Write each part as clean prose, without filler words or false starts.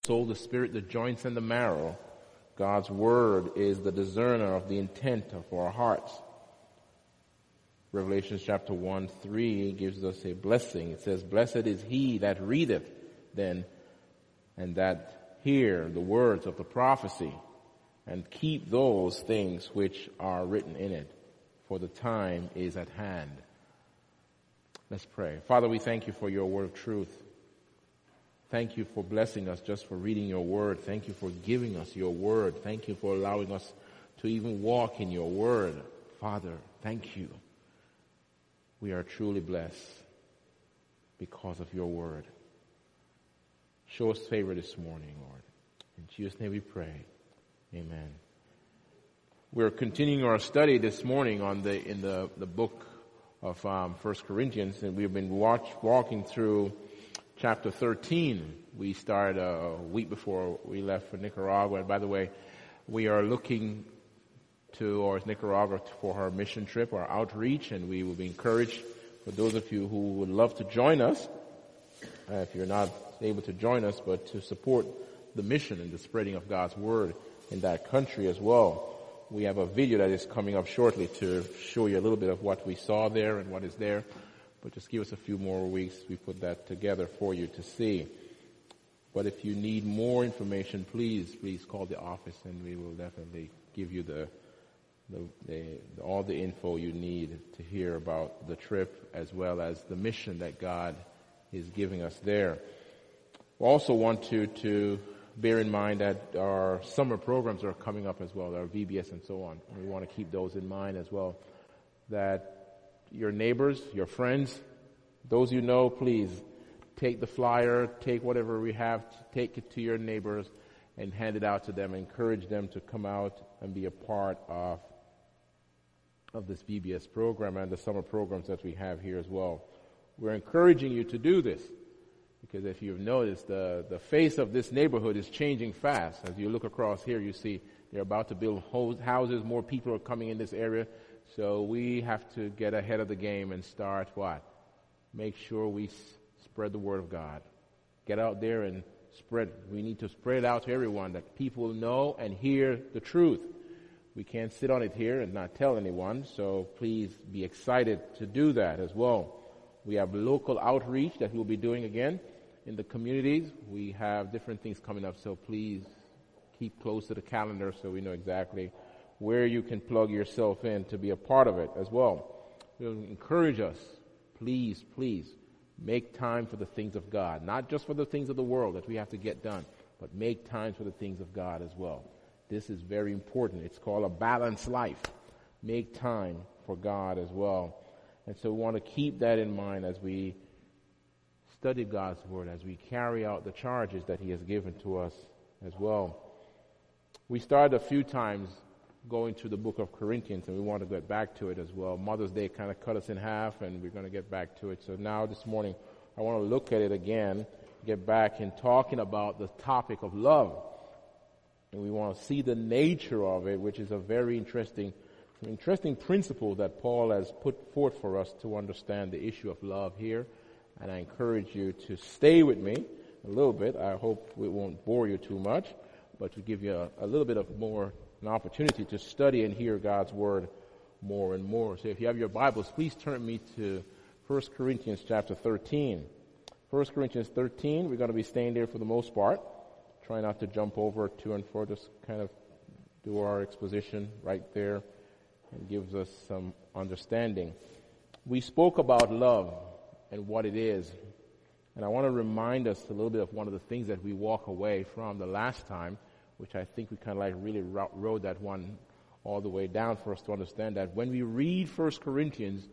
soul, the spirit, the joints, and the marrow. God's word is the discerner of the intent of our hearts. Revelation chapter 1:3 gives us a blessing. It says, "Blessed is he that readeth then, and that hear the words of the prophecy, and keep those things which are written in it, for the time is at hand." Let's pray. Father, we thank you for your word of truth. Thank you for blessing us just for reading your word. Thank you for giving us your word. Thank you for allowing us to even walk in your word. Father, thank you. We are truly blessed because of your word. Show us favor this morning, Lord. In Jesus' name we pray. Amen. We're continuing our study this morning in the book of 1 Corinthians, and we've been walking through chapter 13. We started a week before we left for Nicaragua. And by the way, we are looking towards Nicaragua for our mission trip, our outreach, and we will be encouraged for those of you who would love to join us, if you're not able to join us, but to support the mission and the spreading of God's word in that country as well. We have a video that is coming up shortly to show you a little bit of what we saw there and what is there. But just give us a few more weeks. We put that together for you to see. But if you need more information, please call the office, and we will definitely give you all the info you need to hear about the trip as well as the mission that God is giving us there. We also want to bear in mind that our summer programs are coming up as well, our VBS and so on. We want to keep those in mind as well. That your neighbors, your friends, those you know, please take the flyer, take whatever we have, take it to your neighbors and hand it out to them. Encourage them to come out and be a part of this VBS program and the summer programs that we have here as well. We're encouraging you to do this because if you've noticed, the face of this neighborhood is changing fast. As you look across here, you see they're about to build houses. More people are coming in this area. So we have to get ahead of the game and start what? Make sure we spread the word of God. Get out there and spread. We need to spread it out to everyone that people know and hear the truth. We can't sit on it here and not tell anyone. So please be excited to do that as well. We have local outreach that we'll be doing again in the communities. We have different things coming up. So please keep close to the calendar so we know exactly where you can plug yourself in to be a part of it as well. We'll encourage us, please make time for the things of God. Not just for the things of the world that we have to get done, but make time for the things of God as well. This is very important. It's called a balanced life. Make time for God as well. And so we want to keep that in mind as we study God's word, as we carry out the charges that he has given to us as well. We started a few times going to the book of Corinthians, and we want to get back to it as well. Mother's Day kind of cut us in half, and we're going to get back to it. So now this morning, I want to look at it again, get back in talking about the topic of love. And we want to see the nature of it, which is a very interesting principle that Paul has put forth for us to understand the issue of love here. And I encourage you to stay with me a little bit. I hope it won't bore you too much, but to give you a little bit of an opportunity to study and hear God's word more and more. So if you have your Bibles, please turn me to 1 Corinthians chapter 13. 1 Corinthians 13, we're going to be staying there for the most part. Try not to jump over to and fro, just kind of do our exposition right there and gives us some understanding. We spoke about love and what it is. And I want to remind us a little bit of one of the things that we walk away from the last time, which I think we kind of like really rode that one all the way down for us to understand that when we read 1 Corinthians,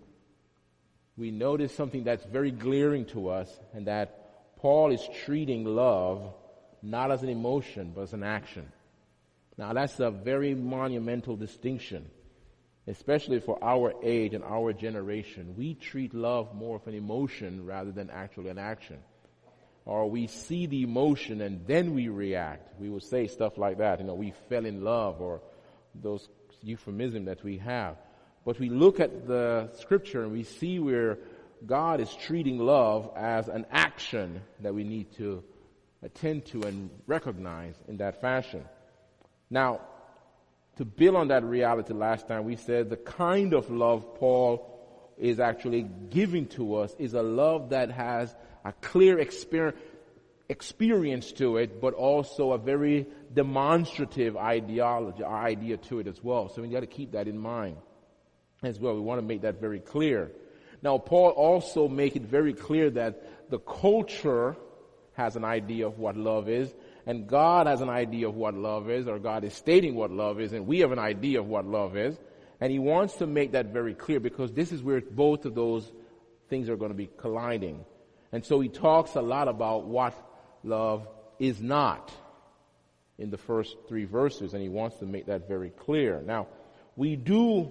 we notice something that's very glaring to us, and that Paul is treating love not as an emotion, but as an action. Now that's a very monumental distinction, especially for our age and our generation. We treat love more of an emotion rather than actually an action. Or we see the emotion and then we react. We will say stuff like that, we fell in love, or those euphemisms that we have. But we look at the scripture and we see where God is treating love as an action that we need to attend to and recognize in that fashion. Now, to build on that reality, last time we said the kind of love Paul is actually giving to us is a love that has a clear experience to it, but also a very demonstrative idea to it as well. So we got to keep that in mind as well. We want to make that very clear. Now, Paul also make it very clear that the culture has an idea of what love is, and God has an idea of what love is, or God is stating what love is, and we have an idea of what love is. And he wants to make that very clear because this is where both of those things are going to be colliding. And so he talks a lot about what love is not in the first 3 verses, and he wants to make that very clear. Now, we do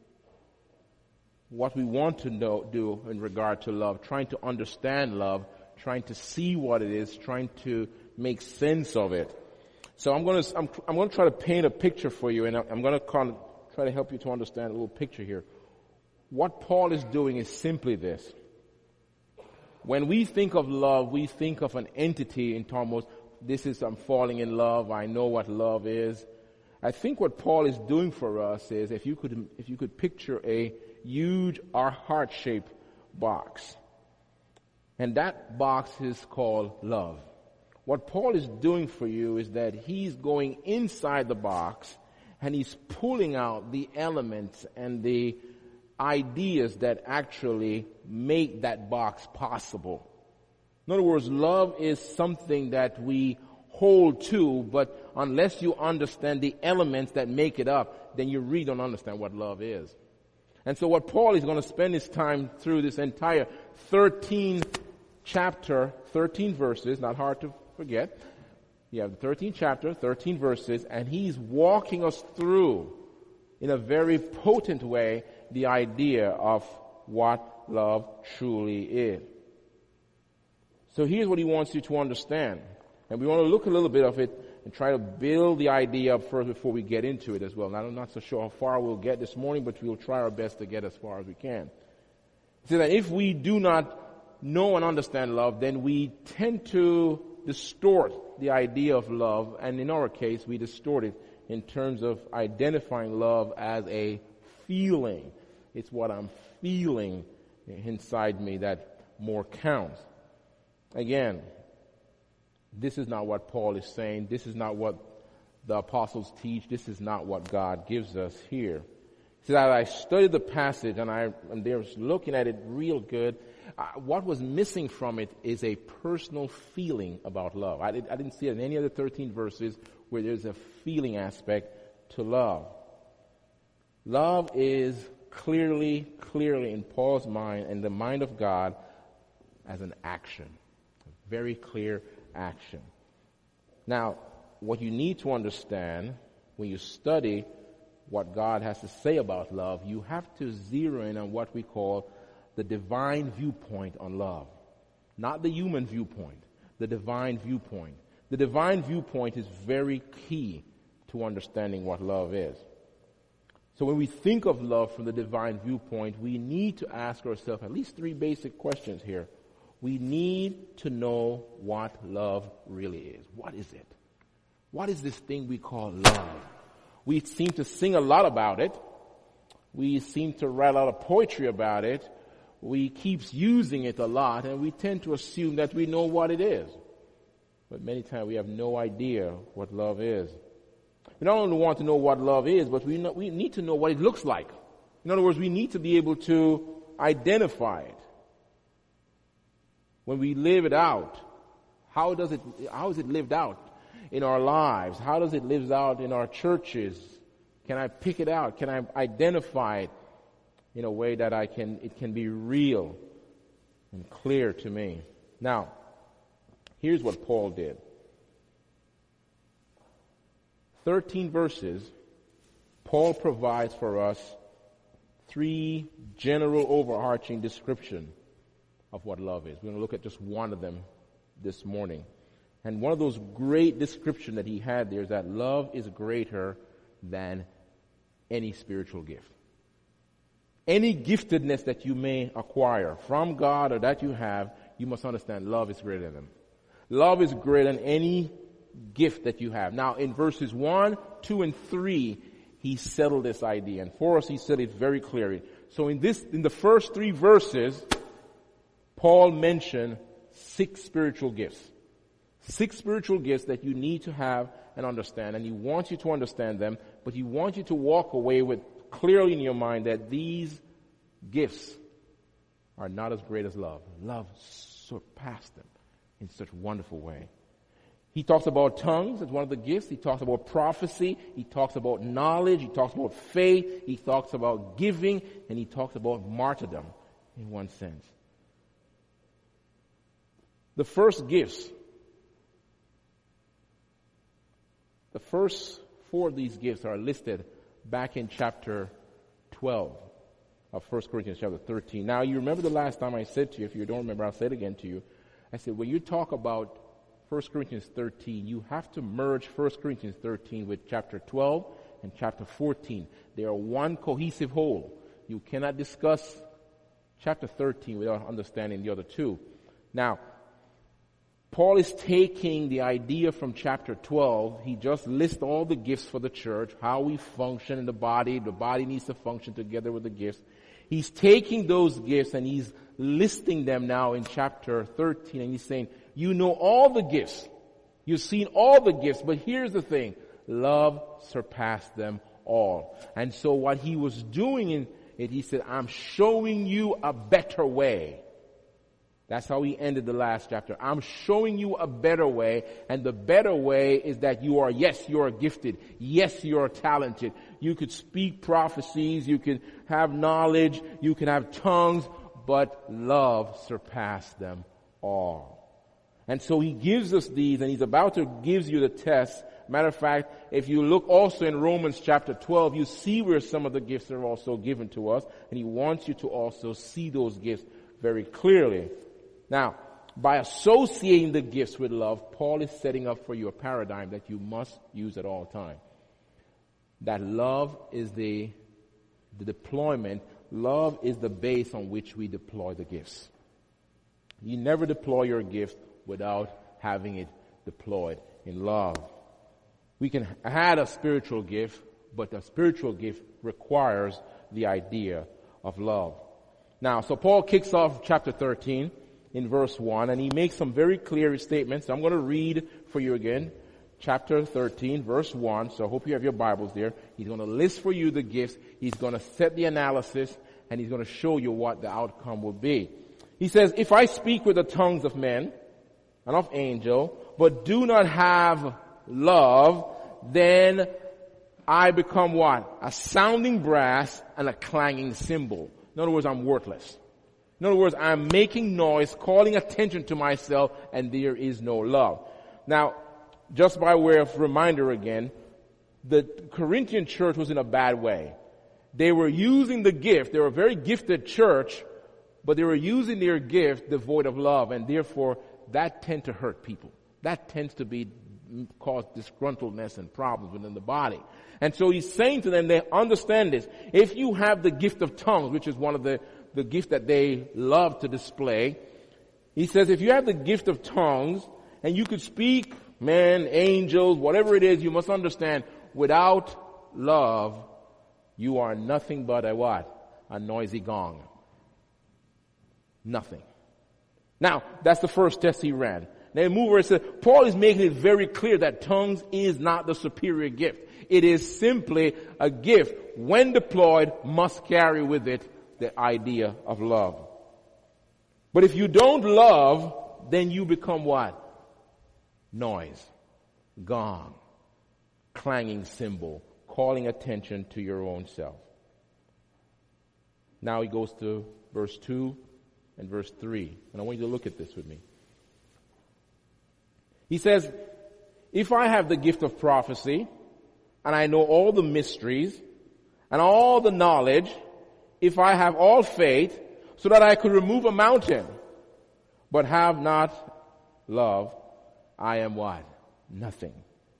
what we want to do in regard to love, trying to understand love, trying to see what it is, trying to make sense of it. So I'm going to try to paint a picture for you, and I'm going to try to help you to understand a little picture here. What Paul is doing is simply this. When we think of love, we think of an entity in terms of, I'm falling in love, I know what love is. I think what Paul is doing for us is, if you could picture a huge or heart-shaped box. And that box is called love. What Paul is doing for you is that he's going inside the box and he's pulling out the elements and the ideas that actually make that box possible. In other words, love is something that we hold to, but unless you understand the elements that make it up, then you really don't understand what love is. And so what Paul is going to spend his time through this entire 13 verses, not hard to forget. You have the 13th chapter, 13 verses, and he's walking us through, in a very potent way, the idea of what love truly is. So here's what he wants you to understand. And we want to look a little bit of it and try to build the idea up first before we get into it as well. Now, I'm not so sure how far we'll get this morning, but we'll try our best to get as far as we can. So that if we do not know and understand love, then we tend to distort the idea of love, and in our case, we distort it in terms of identifying love as a feeling. It's what I'm feeling inside me that more counts. Again, this is not what Paul is saying. This is not what the apostles teach. This is not what God gives us here. So that I studied the passage and they was looking at it real good. What was missing from it is a personal feeling about love. I didn't see it in any of the 13 verses where there's a feeling aspect to love. Love is clearly in Paul's mind and the mind of God as an action. A very clear action. Now, what you need to understand when you study what God has to say about love, you have to zero in on what we call the divine viewpoint on love. Not the human viewpoint, the divine viewpoint. The divine viewpoint is very key to understanding what love is. So when we think of love from the divine viewpoint, we need to ask ourselves at least 3 basic questions here. We need to know what love really is. What is it? What is this thing we call love? We seem to sing a lot about it. We seem to write a lot of poetry about it. We keep using it a lot, and we tend to assume that we know what it is. But many times we have no idea what love is. We not only want to know what love is, but we need to know what it looks like. In other words, we need to be able to identify it. When we live it out, how is it lived out in our lives? How does it live out in our churches? Can I pick it out? Can I identify it in a way that it can be real and clear to me? Now, here's what Paul did. 13 verses, Paul provides for us 3 general overarching descriptions of what love is. We're going to look at just one of them this morning. And one of those great descriptions that he had there is that love is greater than any spiritual gift. Any giftedness that you may acquire from God or that you have, you must understand love is greater than them. Love is greater than any gift that you have. Now, in verses 1, 2, and 3, he settled this idea. And for us, he said it very clearly. So in the first 3 verses, Paul mentioned 6 spiritual gifts. 6 spiritual gifts that you need to have and understand. And he wants you to understand them, but he wants you to walk away with clearly in your mind that these gifts are not as great as love. Love surpassed them in such a wonderful way. He talks about tongues as one of the gifts. He talks about prophecy. He talks about knowledge. He talks about faith. He talks about giving. And he talks about martyrdom in one sense. The first gifts, the first 4 of these gifts are listed back in chapter 12 of 1 Corinthians chapter 13. Now, you remember the last time I said to you, if you don't remember, I'll say it again to you. I said, when you talk about 1 Corinthians 13, you have to merge 1 Corinthians 13 with chapter 12 and chapter 14. They are one cohesive whole. You cannot discuss chapter 13 without understanding the other 2. Now, Paul is taking the idea from chapter 12. He just lists all the gifts for the church, how we function in the body. The body needs to function together with the gifts. He's taking those gifts and he's listing them now in chapter 13, and he's saying, you know all the gifts. You've seen all the gifts, but here's the thing. Love surpassed them all. And so what he was doing in it, he said, I'm showing you a better way. That's how he ended the last chapter. I'm showing you a better way, and the better way is that you are gifted. Yes, you are talented. You could speak prophecies, you can have knowledge, you can have tongues, but love surpassed them all. And so he gives us these, and he's about to give you the test. Matter of fact, if you look also in Romans chapter 12, you see where some of the gifts are also given to us, and he wants you to also see those gifts very clearly. Now, by associating the gifts with love, Paul is setting up for you a paradigm that you must use at all times. That love is the deployment. Love is the base on which we deploy the gifts. You never deploy your gift without having it deployed in love. We can add a spiritual gift, but a spiritual gift requires the idea of love. Now, so Paul kicks off chapter 13 in verse 1, and he makes some very clear statements. I'm going to read for you again, chapter 13, verse 1. So I hope you have your Bibles there. He's going to list for you the gifts. He's going to set the analysis, and he's going to show you what the outcome will be. He says, if I speak with the tongues of men and of angels, but do not have love, then I become what? A sounding brass and a clanging cymbal. In other words, I'm worthless. In other words, I'm making noise, calling attention to myself, and there is no love. Now, just by way of reminder again, the Corinthian church was in a bad way. They were using the gift. They were a very gifted church, but they were using their gift devoid of love, and therefore that tends to hurt people. That tends to cause disgruntledness and problems within the body. And so he's saying to them, they understand this. If you have the gift of tongues, which is one of the gift that they love to display, he says, if you have the gift of tongues and you could speak, men, angels, whatever it is, you must understand, without love, you are nothing but a what? A noisy gong. Nothing. Now, that's the first test he ran. Then move where it says, Paul is making it very clear that tongues is not the superior gift. It is simply a gift, when deployed, must carry with it the idea of love. But if you don't love, then you become what? Noise, gong, clanging cymbal, calling attention to your own self. Now he goes to verse 2 and verse 3. And I want you to look at this with me. He says, if I have the gift of prophecy, and I know all the mysteries, and all the knowledge, if I have all faith, so that I could remove a mountain, but have not love, I am what? Nothing.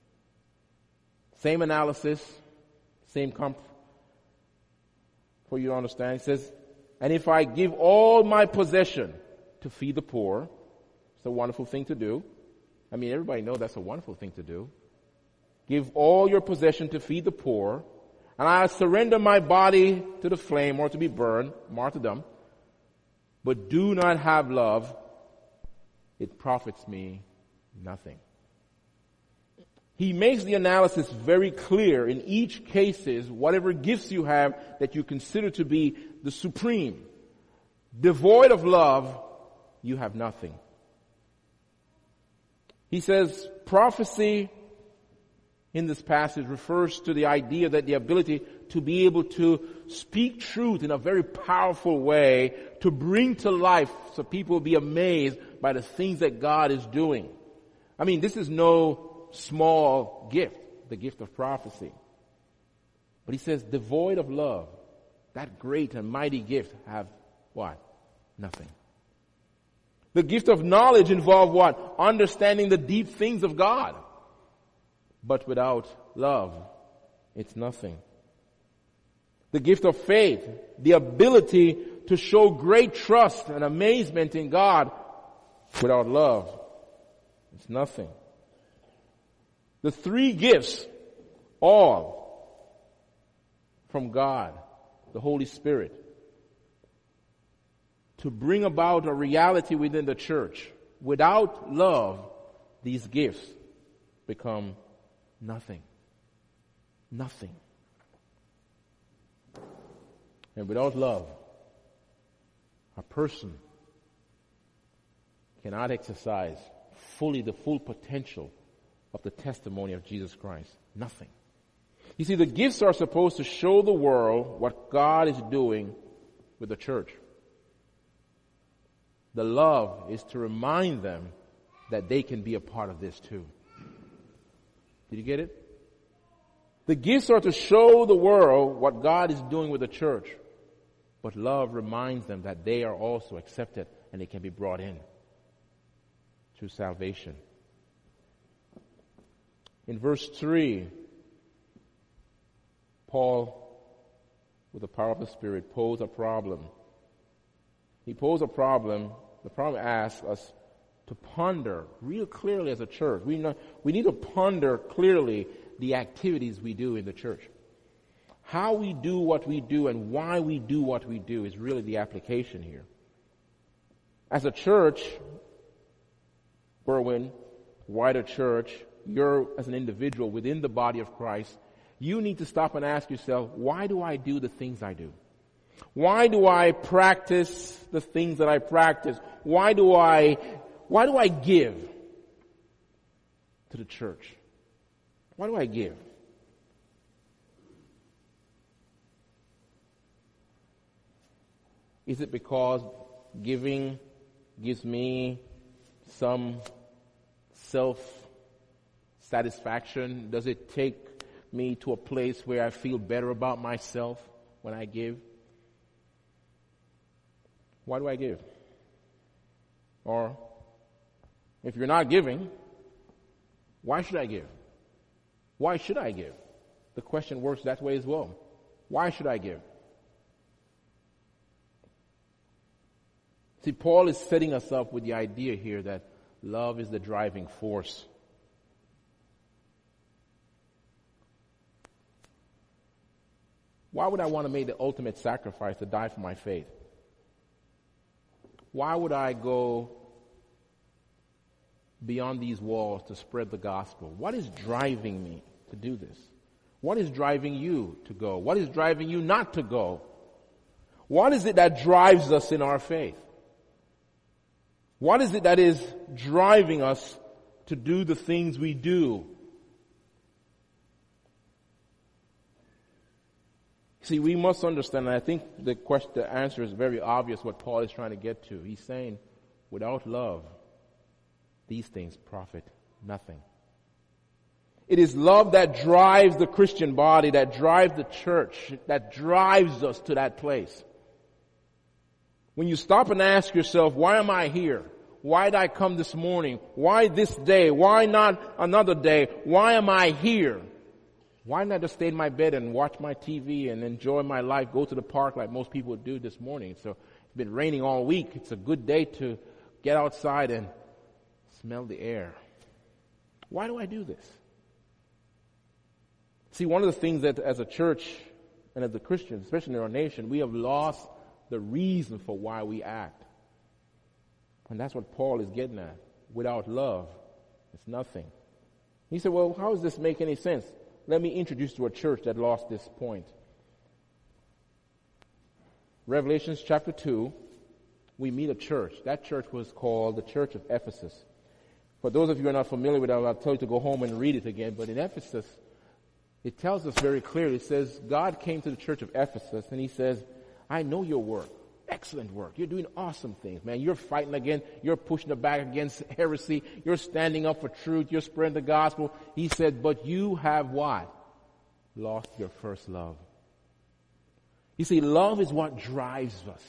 Same analysis, same comfort for you to understand. He says, and if I give all my possession to feed the poor, it's a wonderful thing to do. I mean, everybody knows that's a wonderful thing to do. Give all your possession to feed the poor, and I surrender my body to the flame or to be burned, martyrdom, but do not have love, it profits me nothing. He makes the analysis very clear in each cases, whatever gifts you have that you consider to be the supreme. Devoid of love, you have nothing. He says prophecy in this passage refers to the idea that the ability to be able to speak truth in a very powerful way, to bring to life so people will be amazed by the things that God is doing. I mean, this is no small gift, the gift of prophecy. But he says, devoid of love, that great and mighty gift have what? Nothing. The gift of knowledge involve what? Understanding the deep things of God. But without love, it's nothing. The gift of faith, the ability to show great trust and amazement in God, without love, it's nothing. The three gifts, all from God, the Holy Spirit, to bring about a reality within the church. Without love, these gifts become nothing. Nothing. And without love, a person cannot exercise fully the full potential of the testimony of Jesus Christ. Nothing. You see, the gifts are supposed to show the world what God is doing with the church. The love is to remind them that they can be a part of this too. Did you get it? The gifts are to show the world what God is doing with the church. But love reminds them that they are also accepted and they can be brought in through salvation. In verse 3, Paul, with the power of the Spirit, posed a problem. He posed a problem. The problem asks us to ponder real clearly as a church. We need to ponder clearly the activities we do in the church. How we do what we do and why we do what we do is really the application here. As a church, Berwyn, wider church, you're as an individual within the body of Christ, you need to stop and ask yourself, why do I do the things I do? Why do I practice the things that I practice? Why do I give to the church? Why do I give? Is it because giving gives me some self-satisfaction? Does it take me to a place where I feel better about myself when I give? Why do I give? Or, if you're not giving, why should I give? Why should I give? The question works that way as well. Why should I give? See, Paul is setting us up with the idea here that love is the driving force. Why would I want to make the ultimate sacrifice to die for my faith? Why would I go beyond these walls to spread the gospel? What is driving me to do this? What is driving you to go? What is driving you not to go? What is it that drives us in our faith? What is it that is driving us to do the things we do? See, we must understand, and I think the answer is very obvious what Paul is trying to get to. He's saying, without love, these things profit nothing. It is love that drives the Christian body, that drives the church, that drives us to that place. When you stop and ask yourself, why am I here? Why did I come this morning? Why this day? Why not another day? Why am I here? Why not just stay in my bed and watch my TV and enjoy my life, go to the park like most people would do this morning? So it's been raining all week. It's a good day to get outside and smell the air. Why do I do this? See, one of the things that as a church and as a Christian, especially in our nation, we have lost the reason for why we act. And that's what Paul is getting at. Without love, it's nothing. He said, well, how does this make any sense? Let me introduce you to a church that lost this point. Revelations chapter 2, we meet a church. That church was called the Church of Ephesus. For those of you who are not familiar with it, I'll tell you to go home and read it again. But in Ephesus, it tells us very clearly, it says, God came to the church of Ephesus and he says, I know your work. Excellent work. You're doing awesome things, man. You're fighting again. You're pushing back against heresy. You're standing up for truth. You're spreading the gospel. He said, but you have what? Lost your first love. You see, love is what drives us.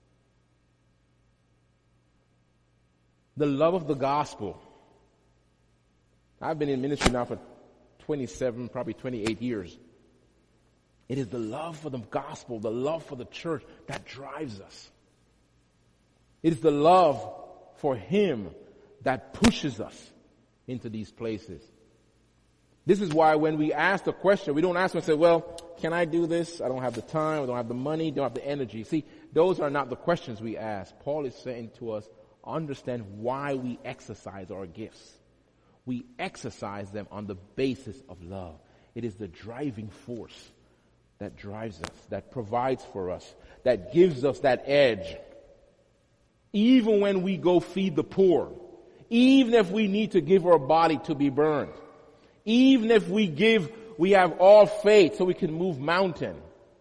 The love of the gospel. I've been in ministry now for 27, probably 28 years. It is the love for the gospel, the love for the church that drives us. It is the love for Him that pushes us into these places. This is why when we ask the question, we don't ask and say, well, can I do this? I don't have the time, I don't have the money, don't have the energy. See, those are not the questions we ask. Paul is saying to us, understand why we exercise our gifts. We exercise them on the basis of love. It is the driving force that drives us, that provides for us, that gives us that edge. Even when we go feed the poor, even if we need to give our body to be burned, even if we have all faith so we can move mountain.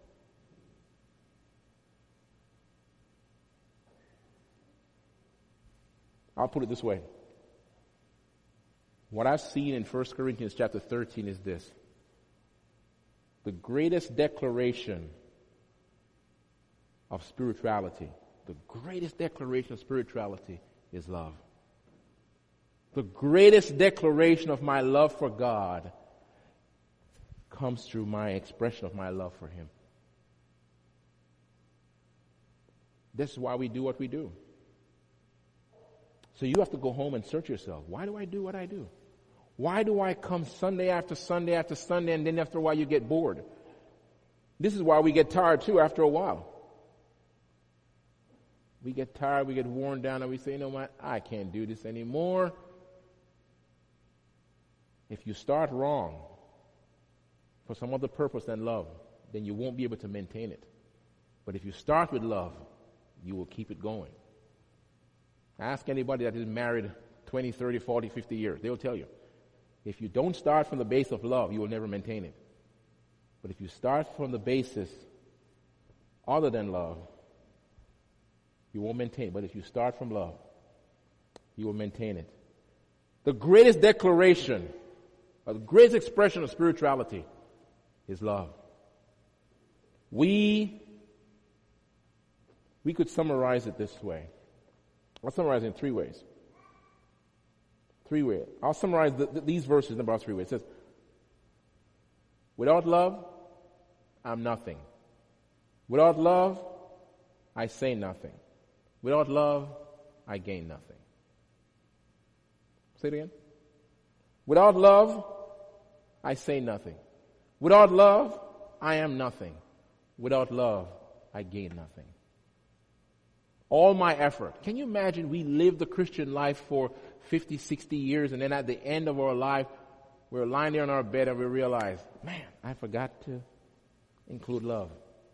I'll put it this way. What I've seen in 1 Corinthians chapter 13 is this. The greatest declaration of spirituality, the greatest declaration of spirituality is love. The greatest declaration of my love for God comes through my expression of my love for Him. This is why we do what we do. So you have to go home and search yourself. Why do I do what I do? Why do I come Sunday after Sunday after Sunday, and then after a while you get bored? This is why we get tired too after a while. We get tired, we get worn down, and we say, you know what, I can't do this anymore. If you start wrong for some other purpose than love, then you won't be able to maintain it. But if you start with love, you will keep it going. Ask anybody that is married 20, 30, 40, 50 years. They'll tell you. If you don't start from the base of love, you will never maintain it. But if you start from the basis other than love, you won't maintain it. But if you start from love, you will maintain it. The greatest declaration, or the greatest expression of spirituality is love. We could summarize it this way. I'll summarize it in 3 ways. 3 ways. I'll summarize these verses in about 3 ways. It says, without love, I'm nothing. Without love, I say nothing. Without love, I gain nothing. Say it again. Without love, I say nothing. Without love, I am nothing. Without love, I gain nothing. All my effort. Can you imagine we live the Christian life for 50, 60 years, and then at the end of our life, we're lying there on our bed and we realize, man, I forgot to include love.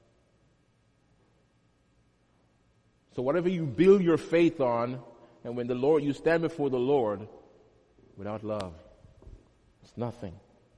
So whatever you build your faith on, and when you stand before the Lord, without love, it's nothing.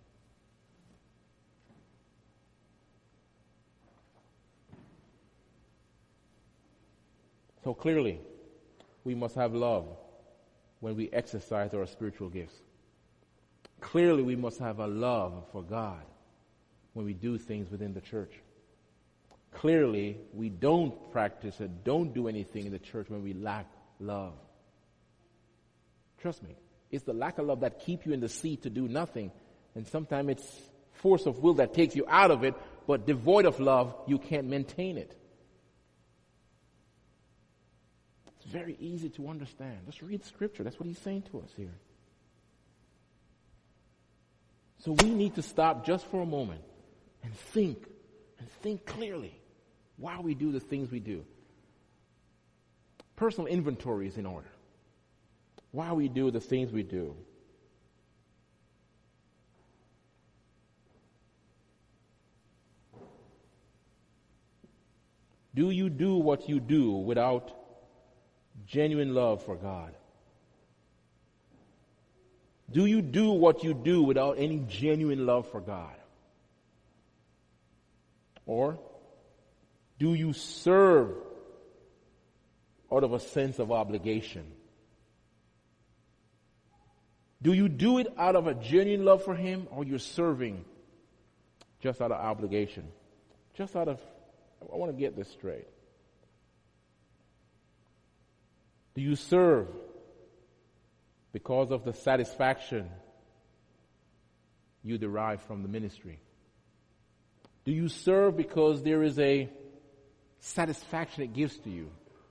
So clearly, we must have love when we exercise our spiritual gifts. Clearly, we must have a love for God when we do things within the church. Clearly, we don't practice and don't do anything in the church when we lack love. Trust me, it's the lack of love that keeps you in the seat to do nothing. And sometimes it's force of will that takes you out of it, but devoid of love, you can't maintain it. It's very easy to understand. Just read Scripture. That's what he's saying to us here. So we need to stop just for a moment and think clearly why we do the things we do. Personal inventory is in order. Why we do the things we do. Do you do what you do without genuine love for God? Do you do what you do without any genuine love for God? Or do you serve out of a sense of obligation? Do you do it out of a genuine love for Him, or you're serving just out of obligation? Just out of, I want to get this straight. Do you serve because of the satisfaction you derive from the ministry? Do you serve because there is a satisfaction it gives to you?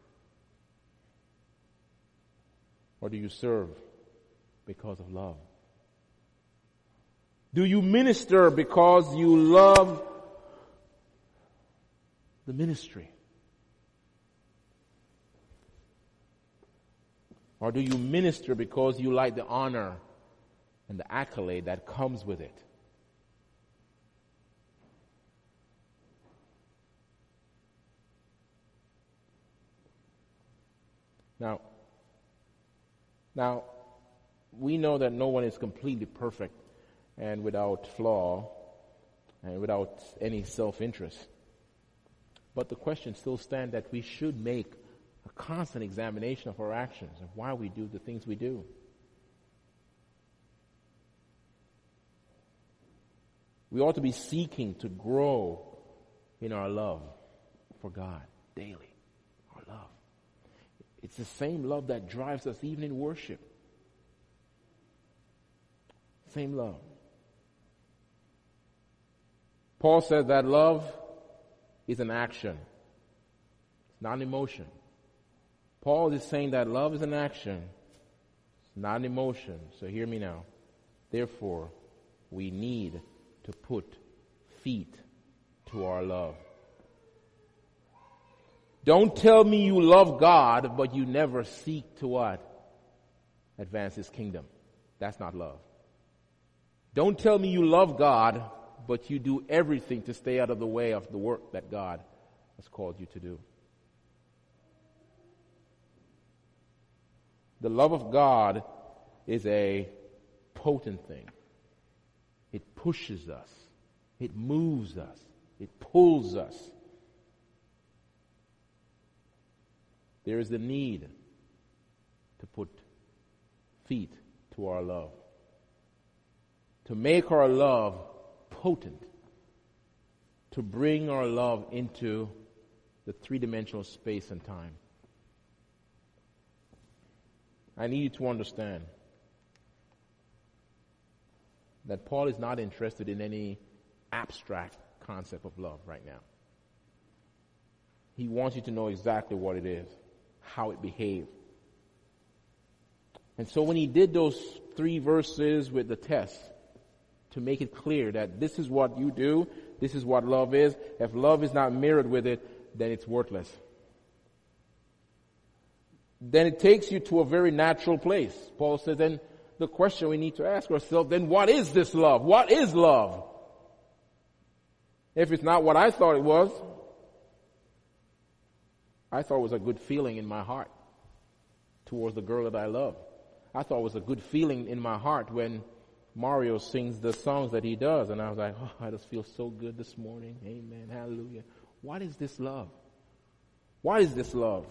Or do you serve because of love? Do you minister because you love the ministry? Or do you minister because you like the honor and the accolade that comes with it? Now, we know that no one is completely perfect and without flaw and without any self-interest. But the question still stands that we should make a constant examination of our actions and why we do the things we do. We ought to be seeking to grow in our love for God daily. Our love. It's the same love that drives us even in worship. Same love. Paul said that love is an action. It's not an emotion. Paul is saying that love is an action. It's not an emotion. So hear me now. Therefore, we need to put feet to our love. Don't tell me you love God, but you never seek to what? Advance His kingdom. That's not love. Don't tell me you love God, but you do everything to stay out of the way of the work that God has called you to do. The love of God is a potent thing. It pushes us. It moves us. It pulls us. There is the need to put feet to our love. To make our love potent. To bring our love into the three-dimensional space and time. I need you to understand that Paul is not interested in any abstract concept of love right now. He wants you to know exactly what it is, how it behaves. And so when he did those 3 verses with the test to make it clear that this is what you do, this is what love is, if love is not mirrored with it, then it's worthless. Then it takes you to a very natural place. Paul says, then the question we need to ask ourselves, then what is this love? What is love? If it's not what I thought it was, I thought it was a good feeling in my heart towards the girl that I love. I thought it was a good feeling in my heart when Mario sings the songs that he does. And I was like, oh, I just feel so good this morning. Amen. Hallelujah. What is this love? What is this love?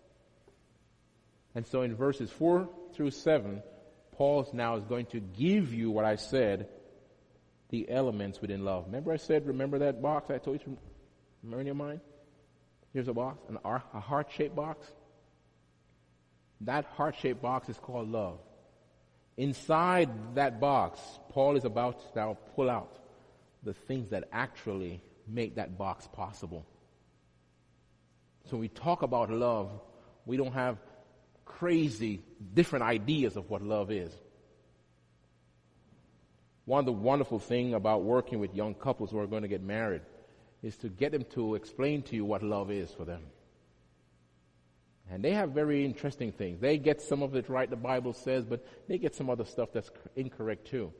And so in verses 4 through 7, Paul now is going to give you what I said, the elements within love. Remember I said, remember that box I told you to remember in your mind? Here's a box, a heart-shaped box. That heart-shaped box is called love. Inside that box, Paul is about to now pull out the things that actually make that box possible. So when we talk about love, we don't have crazy different ideas of what love is. One of the wonderful things about working with young couples who are going to get married is to get them to explain to you what love is for them. And they have very interesting things. They get some of it right, the Bible says, but they get some other stuff that's incorrect too.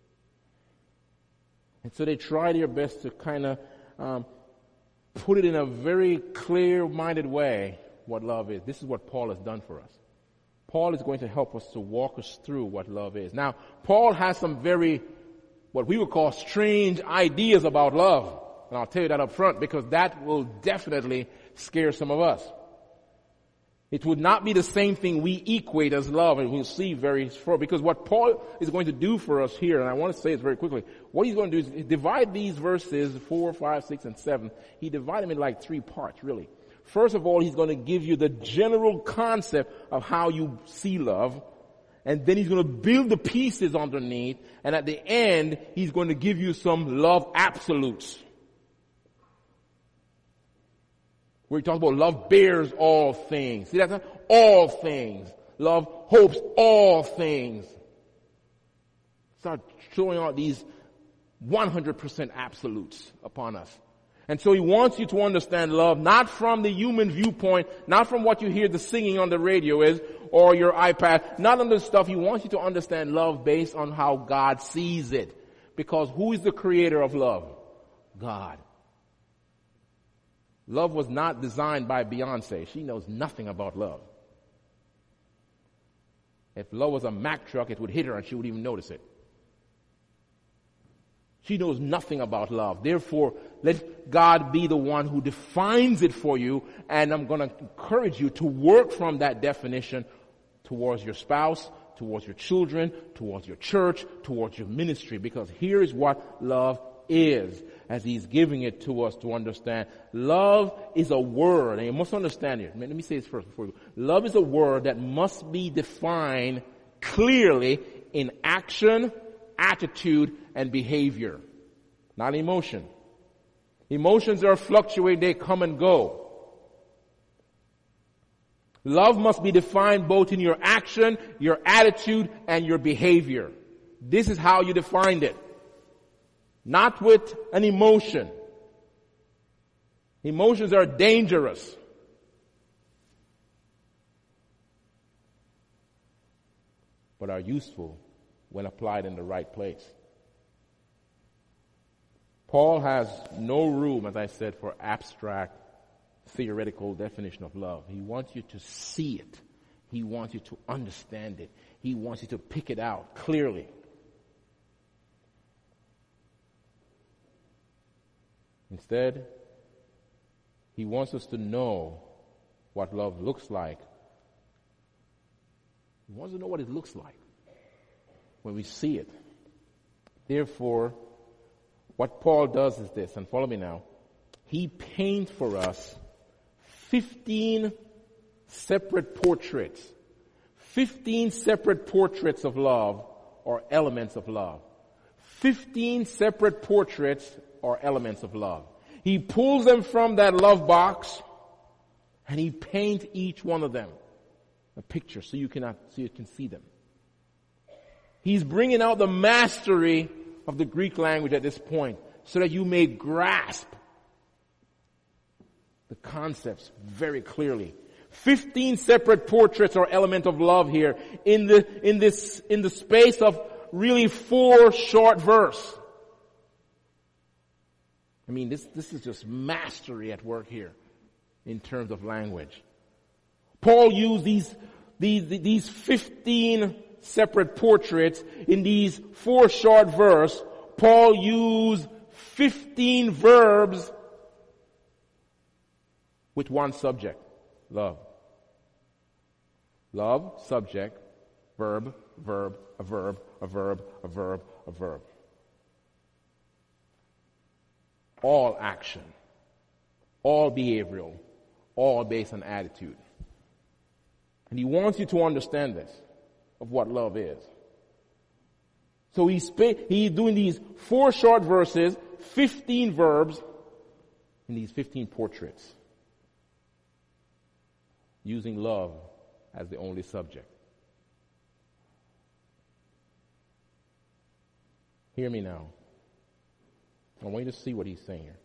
And so they try their best to kind of put it in a very clear-minded way what love is. This is what Paul has done for us. Paul is going to help us to walk us through what love is. Now, Paul has some very, what we would call strange ideas about love. And I'll tell you that up front because that will definitely scare some of us. It would not be the same thing we equate as love, and we'll see very short, because what Paul is going to do for us here, and I want to say this very quickly, what he's going to do is divide these verses, 4, 5, 6, and 7, he divided them in like 3 parts, really. First of all, he's going to give you the general concept of how you see love, and then he's going to build the pieces underneath, and at the end, he's going to give you some love absolutes. Where he talks about love bears all things. See that? All things. Love hopes all things. Start showing out these 100% absolutes upon us. And so he wants you to understand love not from the human viewpoint, not from what you hear the singing on the radio is, or your iPad, not on the stuff. He wants you to understand love based on how God sees it. Because who is the creator of love? God. Love was not designed by Beyonce. She knows nothing about love. If love was a Mack truck, it would hit her and she wouldn't even notice it. She knows nothing about love. Therefore, let God be the one who defines it for you, and I'm going to encourage you to work from that definition towards your spouse, towards your children, towards your church, towards your ministry, because here is what love is, as he's giving it to us to understand. Love is a word, and you must understand it. Let me say this first before you go. Love is a word that must be defined clearly in action, attitude, and behavior, not emotion. Emotions are fluctuating, they come and go. Love must be defined both in your action, your attitude, and your behavior. This is how you defined it. Not with an emotion. Emotions are dangerous. But are useful when applied in the right place. Paul has no room, as I said, for abstract, theoretical definition of love. He wants you to see it. He wants you to understand it. He wants you to pick it out clearly. Instead, he wants us to know what love looks like. He wants to know what it looks like when we see it. Therefore, what Paul does is this, and follow me now. He paints for us 15 separate portraits. 15 separate portraits of love or elements of love. 15 separate portraits or elements of love. He pulls them from that love box and he paints each one of them a picture so you can see them. He's bringing out the mastery of the Greek language at this point so that you may grasp the concepts very clearly. 15 separate portraits or element of love here in the space of really 4 short verse. I mean, this is just mastery at work here in terms of language. Paul used these 15 separate portraits in these 4 short verse. Paul used 15 verbs with one subject, love. Love, subject, verb, verb, a verb, a verb, a verb, a verb. All action, all behavioral, all based on attitude. And he wants you to understand this, of what love is. So he's doing these 4 short verses, 15 verbs, and these 15 portraits, using love as the only subject. Hear me now. I want you to see what he's saying here.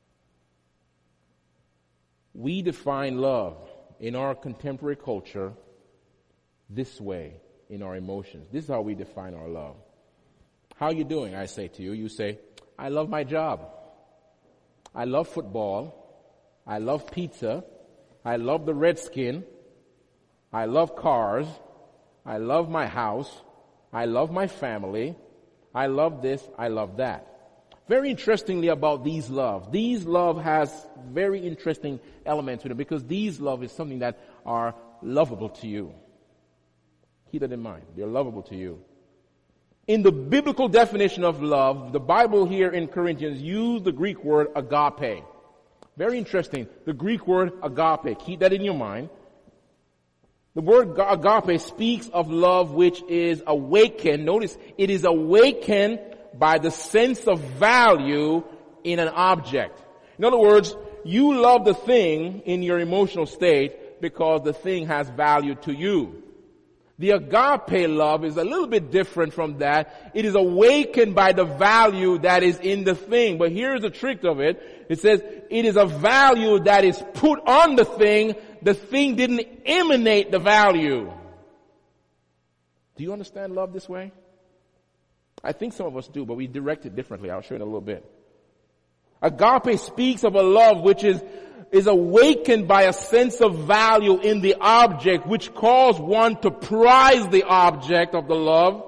We define love in our contemporary culture this way in our emotions. This is how we define our love. How are you doing? I say to you. You say, I love my job. I love football. I love pizza. I love the Redskin. I love cars. I love my house. I love my family. I love this. I love that. Very interestingly about these love has very interesting elements to them because these love is something that are lovable to you. Keep that in mind. They're lovable to you. In the biblical definition of love, the Bible here in Corinthians used the Greek word agape. Very interesting. The Greek word agape. Keep that in your mind. The word agape speaks of love which is awakened. Notice, it is awakened by the sense of value in an object. In other words, you love the thing in your emotional state because the thing has value to you. The agape love is a little bit different from that. It is awakened by the value that is in the thing. But here's the trick of it. It says it is a value that is put on the thing. The thing didn't emanate the value. Do you understand love this way? I think some of us do, but we direct it differently. I'll show you in a little bit. Agape speaks of a love which is awakened by a sense of value in the object, which calls one to prize the object of the love.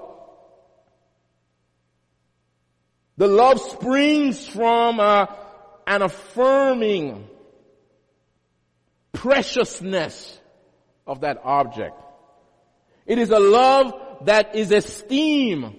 The love springs from an affirming preciousness of that object. It is a love that is esteemed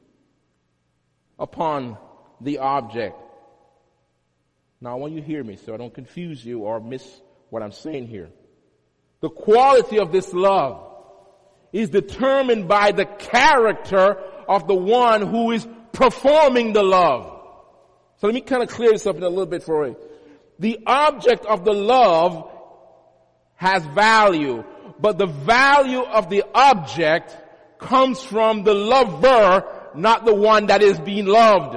upon the object. Now I want you to hear me so I don't confuse you or miss what I'm saying here. The quality of this love is determined by the character of the one who is performing the love. So let me kind of clear this up in a little bit for you. The object of the love has value, but the value of the object comes from the lover, not the one that is being loved.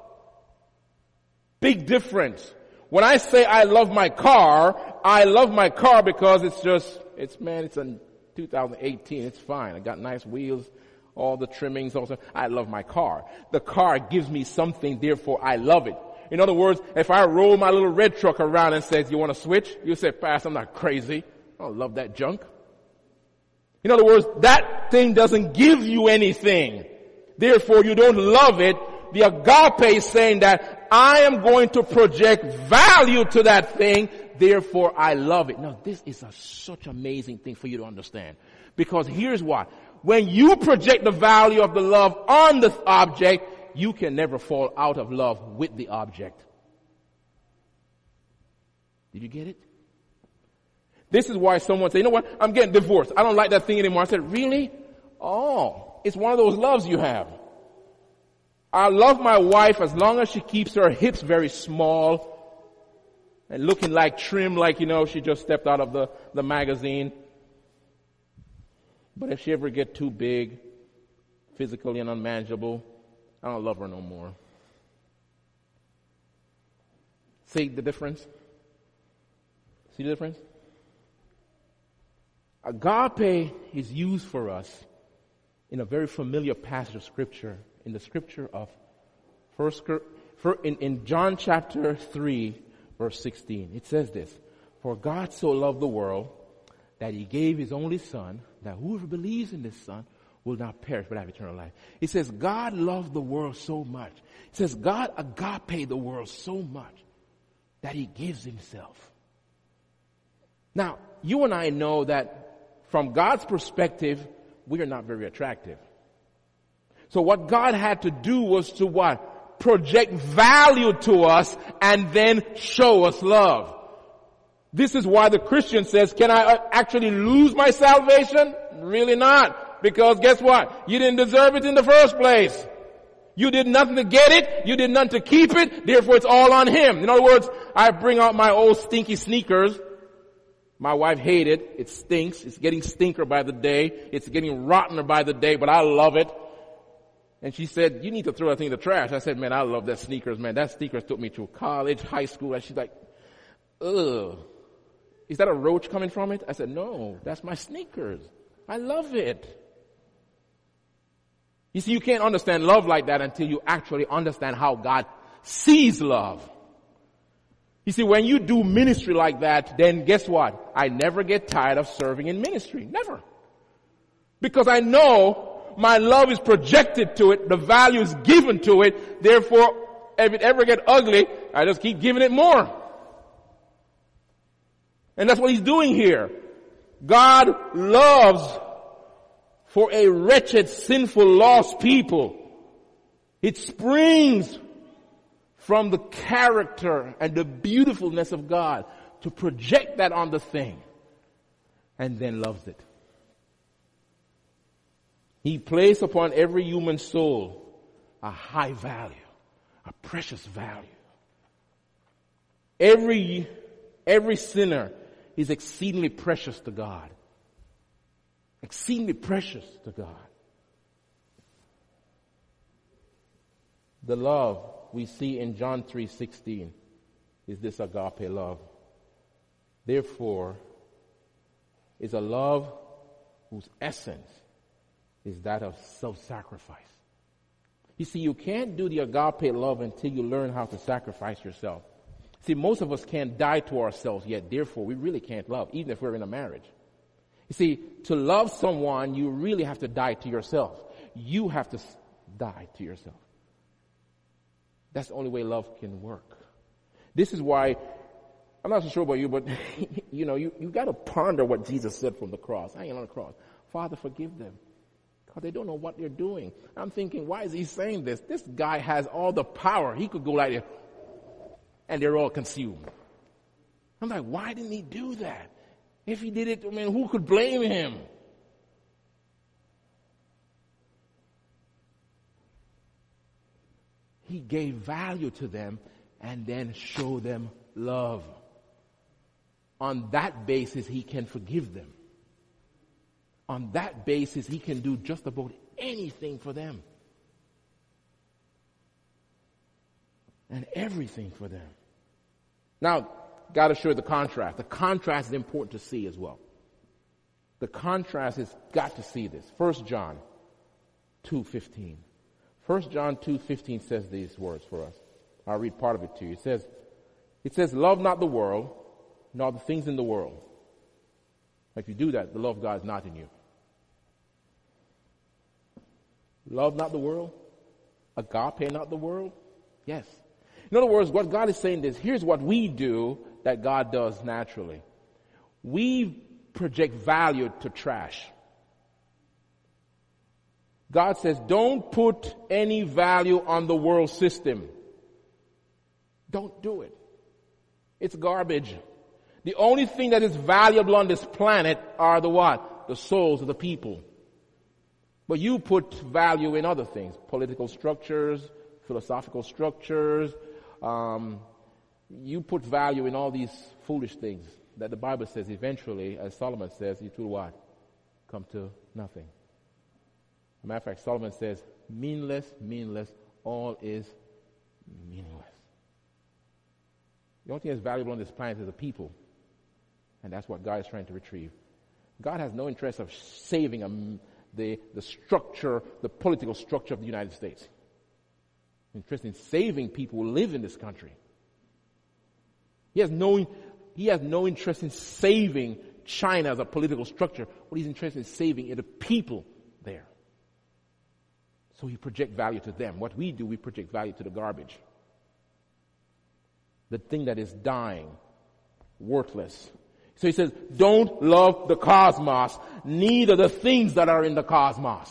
Big difference. When I say I love my car because it's a 2018, it's fine. I got nice wheels, all the trimmings, also. I love my car. The car gives me something, therefore I love it. In other words, if I roll my little red truck around and says, you want to switch? You say, Pastor, I'm not crazy. I don't love that junk. In other words, that thing doesn't give you anything. Therefore, you don't love it. The agape is saying that I am going to project value to that thing, therefore I love it. Now, this is such an amazing thing for you to understand. Because here's what. When you project the value of the love on the object, you can never fall out of love with the object. Did you get it? This is why someone said, you know what, I'm getting divorced. I don't like that thing anymore. I said, really? Oh, it's one of those loves you have. I love my wife as long as she keeps her hips very small and looking like trim, like, she just stepped out of the magazine. But if she ever get too big, physically and unmanageable, I don't love her no more. See the difference? See the difference? Agape is used for us in a very familiar passage of Scripture, in the Scripture of in John chapter 3, verse 16. It says this, for God so loved the world that he gave his only Son, that whoever believes in this Son will not perish but have eternal life. It says God loved the world so much. It says God agape the world so much that he gives himself. Now, you and I know that from God's perspective, we are not very attractive. So what God had to do was to what? Project value to us and then show us love. This is why the Christian says, can I actually lose my salvation? Really not. Because guess what? You didn't deserve it in the first place. You did nothing to get it. You did nothing to keep it. Therefore, it's all on him. In other words, I bring out my old stinky sneakers. My wife hated it. It stinks. It's getting stinker by the day. It's getting rottener by the day, but I love it. And she said, you need to throw that thing in the trash. I said, man, I love that sneakers, man. That sneakers took me through college, high school. And she's like, ugh. Is that a roach coming from it? I said, no, that's my sneakers. I love it. You see, you can't understand love like that until you actually understand how God sees love. You see, when you do ministry like that, then guess what? I never get tired of serving in ministry. Never. Because I know my love is projected to it, the value is given to it, therefore, if it ever gets ugly, I just keep giving it more. And that's what he's doing here. God loves for a wretched, sinful, lost people. It springs from the character and the beautifulness of God to project that on the thing and then loves it. He placed upon every human soul a high value, a precious value. Every sinner is exceedingly precious to God. Exceedingly precious to God. The love we see in John 3:16 is this agape love. Therefore, is a love whose essence is that of self-sacrifice. You see, you can't do the agape love until you learn how to sacrifice yourself. See, most of us can't die to ourselves yet, therefore we really can't love, even if we're in a marriage. You see, to love someone, you really have to die to yourself. You have to die to yourself. That's the only way love can work. This is why, I'm not so sure about you, but you got to ponder what Jesus said from the cross. Hanging on the cross. Father, forgive them, because they don't know what they're doing. I'm thinking, why is he saying this? This guy has all the power. He could go like this, and they're all consumed. I'm like, why didn't he do that? If he did it, I mean, who could blame him? He gave value to them and then showed them love. On that basis, he can forgive them. On that basis, he can do just about anything for them. And everything for them. Now, got to show the contrast. The contrast is important to see as well. The contrast has got to see this. 1 John 2:15. 1 John 2:15 says these words for us. I'll read part of it to you. It says, love not the world, nor the things in the world. If you do that, the love of God is not in you. Love not the world? Agape not the world? Yes. In other words, what God is saying is, here's what we do that God does naturally. We project value to trash. God says, don't put any value on the world system. Don't do it. It's garbage. The only thing that is valuable on this planet are the what? The souls of the people. But you put value in other things. Political structures, philosophical structures. You put value in all these foolish things that the Bible says eventually, as Solomon says, it will what? Come to nothing. As a matter of fact, Solomon says, meaningless, all is meaningless. The only thing that's valuable on this planet is the people. And that's what God is trying to retrieve. God has no interest of saving the structure, the political structure of the United States. He's interested in saving people who live in this country. He has no interest in saving China as a political structure. What he's interested in saving are the people there. So he projects value to them. What we do, we project value to the garbage. The thing that is dying, worthless. So he says, don't love the cosmos, neither the things that are in the cosmos.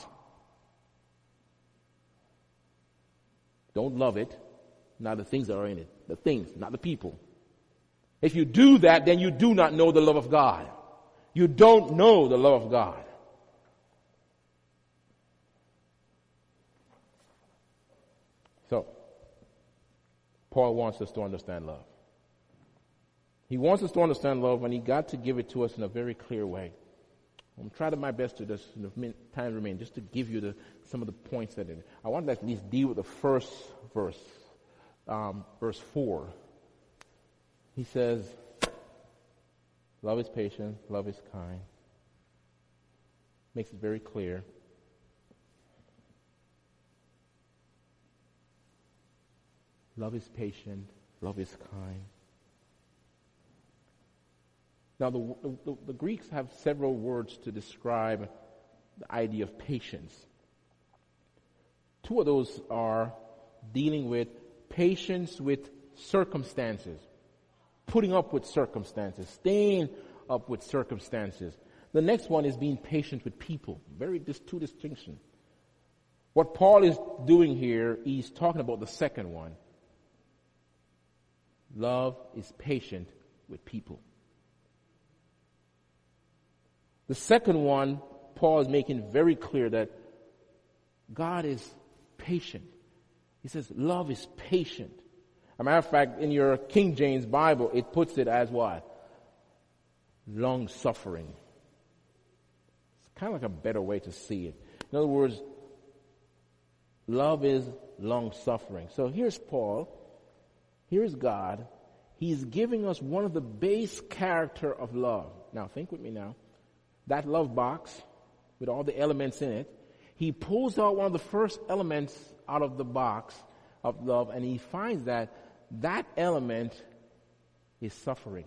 Don't love it, not the things that are in it. The things, not the people. If you do that, then you do not know the love of God. You don't know the love of God. So, Paul wants us to understand love. He wants us to understand love, and he got to give it to us in a very clear way. I'm trying my best to just, time remain, just to give you some of the points that I want to at least deal with the first verse, verse 4. He says, love is patient, love is kind. Makes it very clear. Love is patient, love is kind. Now, the Greeks have several words to describe the idea of patience. Two of those are dealing with patience with circumstances, putting up with circumstances, staying up with circumstances. The next one is being patient with people. Two distinctions. What Paul is doing here, he's talking about the second one. Love is patient with people. The second one, Paul is making very clear that God is patient. He says love is patient. As a matter of fact, in your King James Bible, it puts it as what? Long-suffering. It's kind of like a better way to see it. In other words, love is long-suffering. So here's Paul. Here's God. He's giving us one of the base character of love. Now, think with me now. That love box with all the elements in it, he pulls out one of the first elements out of the box of love, and he finds that element is suffering.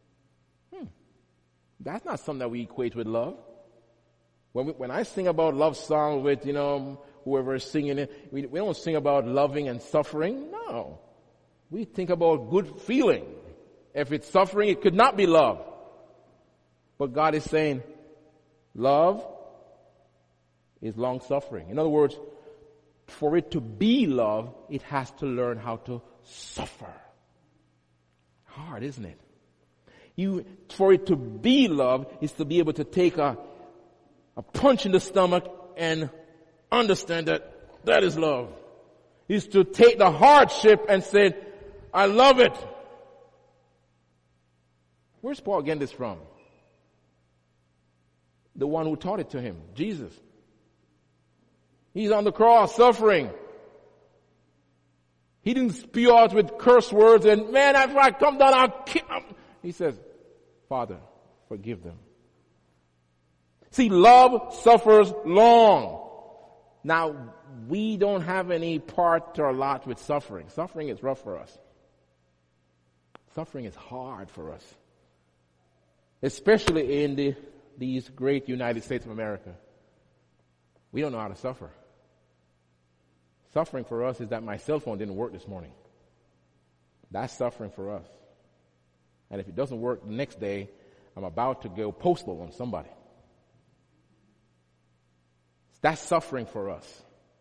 That's not something that we equate with love. When I sing about love songs with, whoever is singing it, we don't sing about loving and suffering. No. We think about good feeling. If it's suffering, it could not be love. But God is saying, love is long-suffering. In other words, for it to be love, it has to learn how to suffer. Hard, isn't it? For it to be love is to be able to take a punch in the stomach and understand that is love. Is to take the hardship and say, I love it. Where's Paul getting this from? The one who taught it to him, Jesus. He's on the cross suffering. He didn't spew out with curse words and, man, if I come down, I'll kill him. He says, Father, forgive them. See, love suffers long. Now, we don't have any part or lot with suffering. Suffering is rough for us. Suffering is hard for us. Especially in these great United States of America. We don't know how to suffer. Suffering for us is that my cell phone didn't work this morning. That's suffering for us. And if it doesn't work the next day, I'm about to go postal on somebody. That's suffering for us.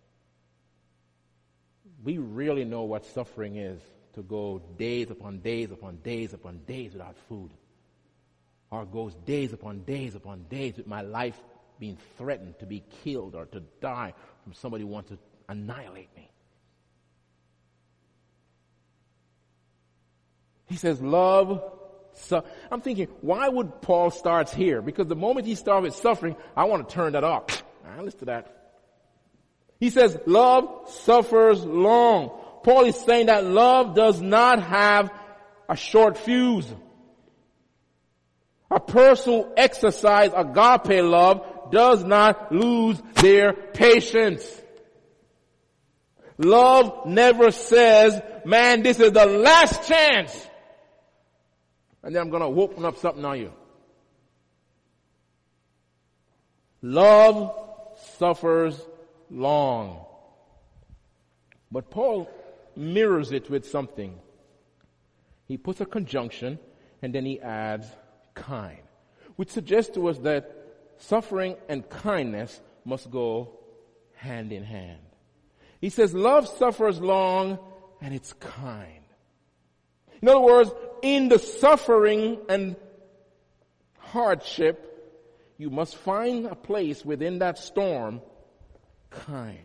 We really know what suffering is, to go days upon days upon days upon days without food. Or goes days upon days upon days with my life being threatened to be killed or to die from somebody who wants to annihilate me. He says love. I'm thinking, why would Paul start here? Because the moment he starts with suffering, I want to turn that off. I'll listen to that. He says love suffers long. Paul is saying that love does not have a short fuse. A person who exercises agape love does not lose their patience. Love never says, man, this is the last chance. And then I'm going to open up something on you. Love suffers long. But Paul mirrors it with something. He puts a conjunction and then he adds kind, which suggests to us that suffering and kindness must go hand in hand. He says love suffers long and it's kind. In other words, in the suffering and hardship, you must find a place within that storm, kindness.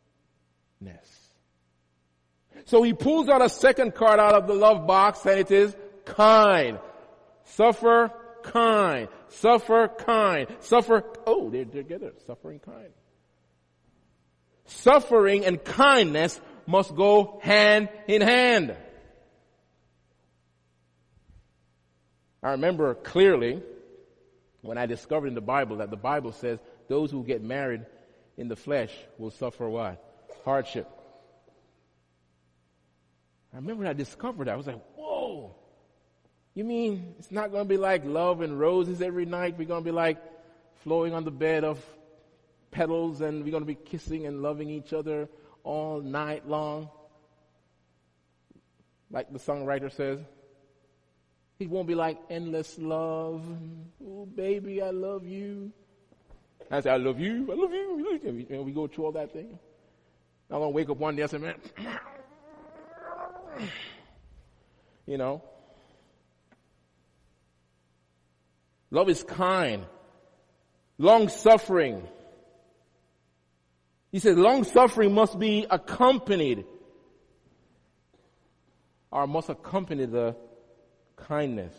So he pulls out a second card out of the love box and it is kind. Suffer, kind. Suffer kind. Suffer, oh, they're together. Suffering kind. Suffering and kindness must go hand in hand. I remember clearly when I discovered in the Bible that the Bible says those who get married in the flesh will suffer what? Hardship. I remember when I discovered that, I was like, whoa. You mean it's not going to be like love and roses every night? We're going to be like flowing on the bed of petals and we're going to be kissing and loving each other all night long? Like the songwriter says. It won't be like endless love. Oh, baby, I love you. I say, I love you, I love you. And we go through all that thing. I'm going to wake up one day and say, man, you know. Love is kind. Long-suffering. He says long-suffering must be accompanied or must accompany the kindness.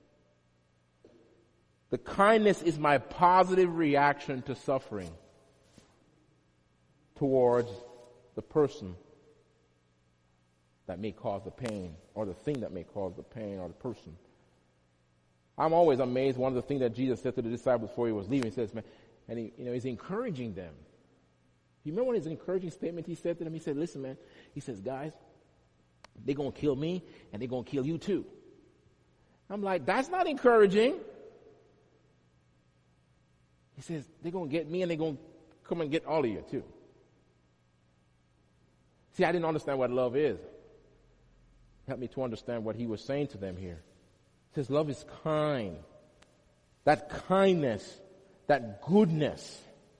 The kindness is my positive reaction to suffering towards the person that may cause the pain or the thing that may cause the pain or the person. I'm always amazed. One of the things that Jesus said to the disciples before he was leaving, he says, man, and he's encouraging them. You remember his encouraging statement he said to them? He said, listen, man, he says, guys, they're going to kill me and they're going to kill you too. I'm like, that's not encouraging. He says, they're going to get me and they're going to come and get all of you too. See, I didn't understand what love is. Help me to understand what he was saying to them here. He says, love is kind. That kindness, that goodness,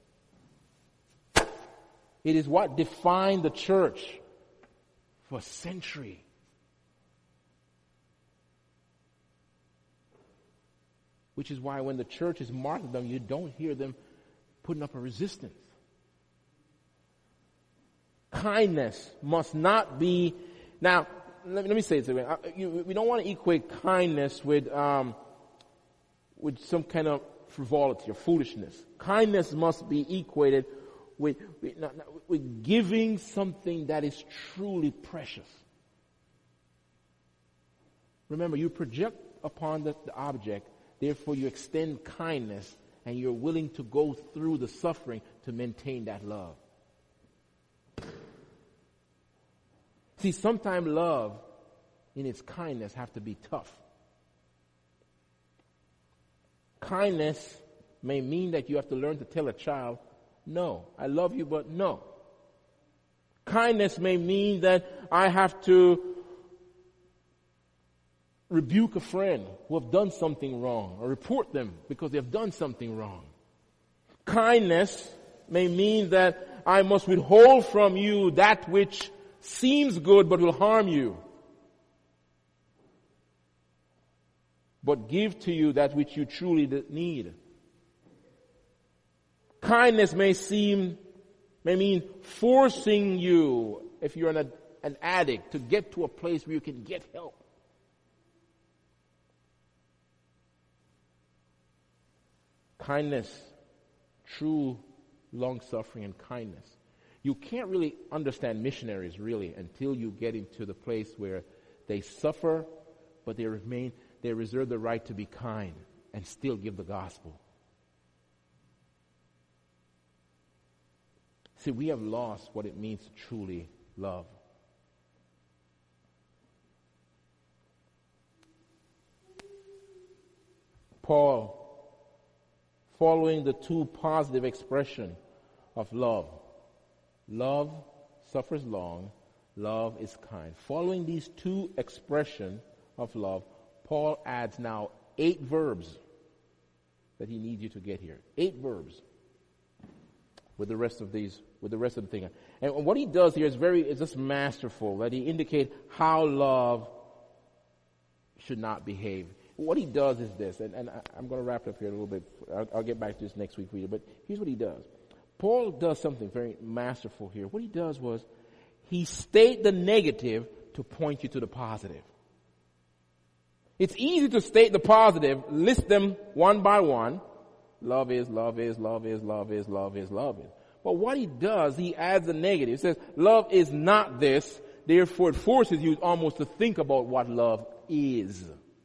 it is what defined the church for a century. Which is why when the church is martyrdom, you don't hear them putting up a resistance. Kindness must not be... Now, let me say something. We don't want to equate kindness with some kind of frivolity or foolishness. Kindness must be equated with giving something that is truly precious. Remember, you project upon the object, therefore you extend kindness, and you're willing to go through the suffering to maintain that love. See, sometimes love in its kindness have to be tough. Kindness may mean that you have to learn to tell a child, no, I love you, but no. Kindness may mean that I have to rebuke a friend who have done something wrong or report them because they have done something wrong. Kindness may mean that I must withhold from you that which seems good but will harm you, but give to you that which you truly need. Kindness may mean forcing you, if you're an addict, to get to a place where you can get help. Kindness, true long-suffering and kindness. You can't really understand missionaries really until you get into the place where they suffer, but they reserve the right to be kind and still give the gospel. See, we have lost what it means to truly love. Paul, following the two positive expressions of love. Love suffers long, love is kind. Following these two expressions of love, Paul adds now 8 verbs that he needs you to get here. 8 verbs with the rest of the thing. And what he does here is just masterful, that he indicates how love should not behave. What he does is this, and I'm going to wrap it up here a little bit. I'll get back to this next week for you, but here's what he does. Paul does something very masterful here. What he does was he states the negative to point you to the positive. It's easy to state the positive, list them one by one. Love is, love is, love is, love is, love is, love is. But what he does, he adds a negative. He says, love is not this. Therefore, it forces you almost to think about what love is.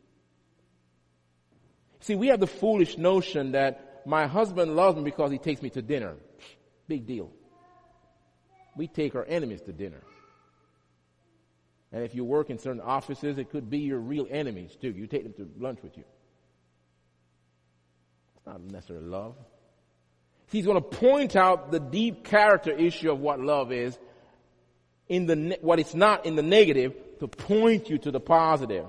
See, we have the foolish notion that my husband loves me because he takes me to dinner. Big deal. We take our enemies to dinner. And if you work in certain offices, it could be your real enemies too. You take them to lunch with you. It's not necessarily love. He's going to point out the deep character issue of what love is, in what it's not in the negative, to point you to the positive.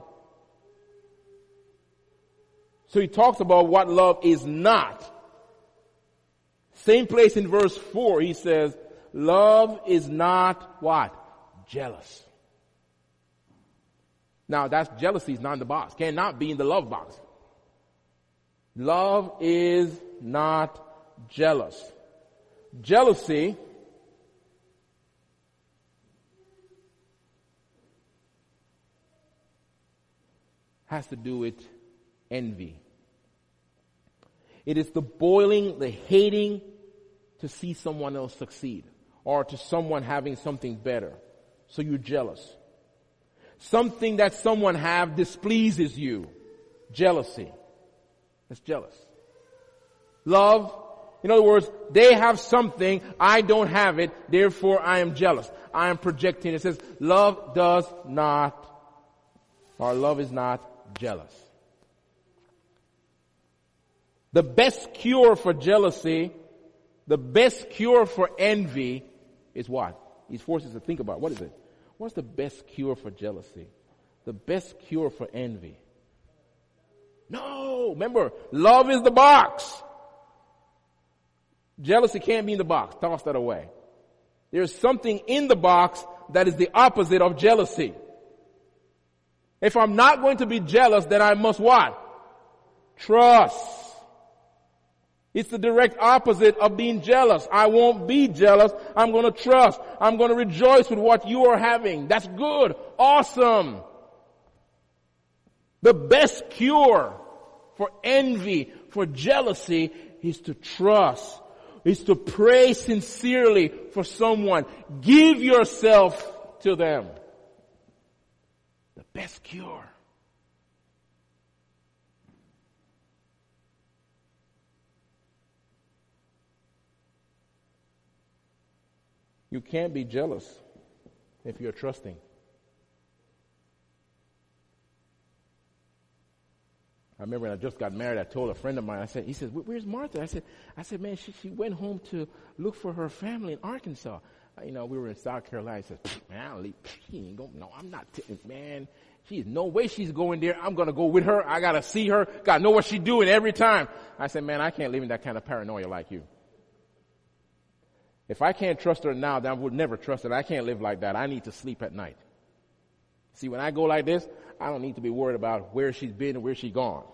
So he talks about what love is not. Same place in verse 4, he says, love is not what? Jealous. Now that's jealousy is not in the box. Cannot be in the love box. Love is not jealous. Jealousy has to do with envy. It is the boiling, the hating to see someone else succeed or to someone having something better. So you're jealous. Something that someone have displeases you. Jealousy. That's jealous. Love, in other words, they have something, I don't have it, therefore I am jealous. I am projecting. It says love does not, or love is not jealous. The best cure for jealousy, the best cure for envy is what? He's forced us to think about. What is it? What's the best cure for jealousy? The best cure for envy? No! Remember, love is the box. Jealousy can't be in the box. Toss that away. There's something in the box that is the opposite of jealousy. If I'm not going to be jealous, then I must what? Trust. It's the direct opposite of being jealous. I won't be jealous. I'm going to trust. I'm going to rejoice with what you are having. That's good. Awesome. The best cure for envy, for jealousy, is to trust. Is to pray sincerely for someone. Give yourself to them. The best cure. You can't be jealous if you're trusting. I remember when I just got married, I told a friend of mine, he said, where's Martha? I said, man, she went home to look for her family in Arkansas. We were in South Carolina. He said, man, I'll leave. She ain't going. No, I'm not. Man, she's no way she's going there. I'm going to go with her. I got to see her. Got to know what she's doing every time. I said, man, I can't live in that kind of paranoia like you. If I can't trust her now, then I would never trust her. I can't live like that. I need to sleep at night. See, when I go like this, I don't need to be worried about where she's been and where she's gone.